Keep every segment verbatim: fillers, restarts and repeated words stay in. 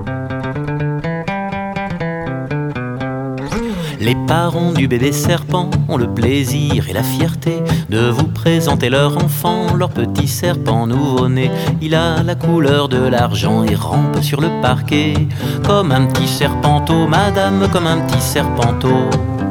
Les parents du bébé serpent ont le plaisir et la fierté de vous présenter leur enfant, leur petit serpent nouveau-né. Il a la couleur de l'argent et rampe sur le parquet comme un petit serpenteau, madame, comme un petit serpenteau.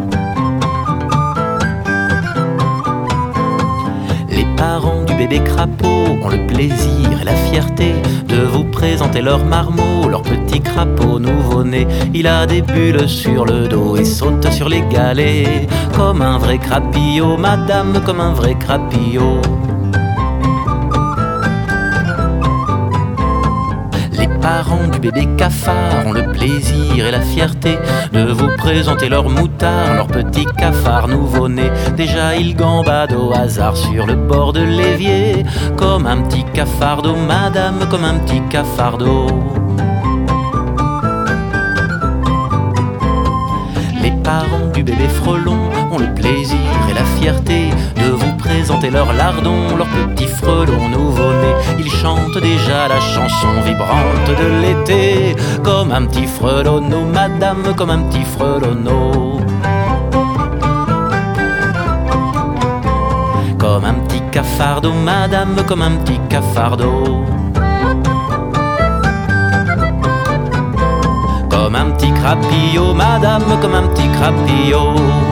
Les parents du bébé crapaud ont le plaisir et la fierté de vous présenter leur marmot, leur petit crapaud nouveau-né. Il a des bulles sur le dos et saute sur les galets comme un vrai crapillot, madame, comme un vrai crapillot. Les parents du bébé cafard ont le plaisir et la fierté de vous présenter leur moutard, leur petit cafard nouveau-né. Déjà il gambade au hasard sur le bord de l'évier comme un petit cafardeau, madame, comme un petit cafardeau. Les parents du bébé frelon ont le plaisir et la fierté de vous présenter leur lardon, leur petit frelon nouveau-né. Ils chantent déjà la chanson vibrante de l'été comme un petit frelonneau, madame, comme un petit frelonneau. Comme un petit cafardeau, madame, comme un petit cafardeau. Comme un petit crapillot, madame, comme un petit crapillot.